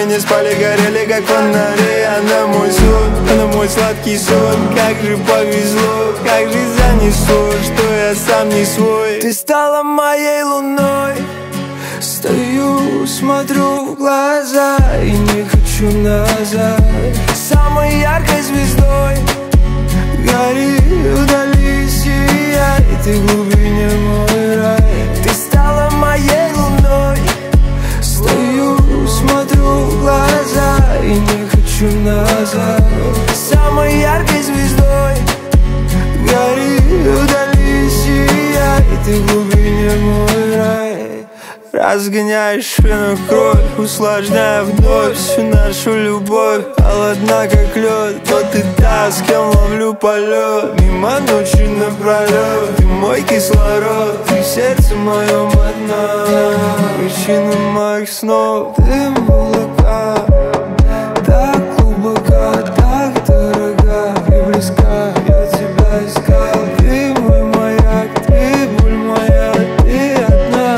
не спали, горели как фонари. Она мой сон, она мой сладкий сон. Как же повезло, как же занесло, что я сам не свой. Ты стала моей луной. Стою, смотрю в глаза и не хочу назад. Самой яркой звездой гори, вдали сияй, ты в глубине мой рай. Ты стала моей луной. Стою, смотрю в глаза и не хочу назад. Самой яркой звездой гори, вдали сияй, ты в глубине мой рай. Разгоняешь вену кровь, усложняя вновь всю нашу любовь. Холодна как лед, но ты та, с кем ловлю полет. Мимо ночи напролет, ты мой кислород. Ты в сердце моем одна, причина моих снов. Ты в облака, так глубоко, так дорога и близка. Я тебя искал, ты мой маяк, ты боль моя, ты одна.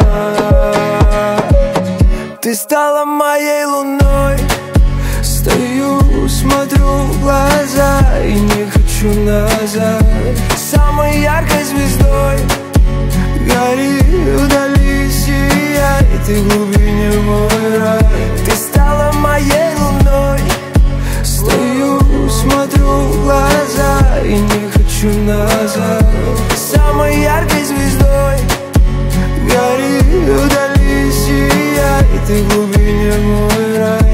Ты стала моей луной. Стою, смотрю в глаза и не хочу назад. Самой яркой звездой гори, вдали сияй, ты в глубине мой рай. Ты стала моей луной. Стою, смотрю в глаза и не хочу назад. Самой яркой звездой гори, вдали сияй, ты в глубине мой рай.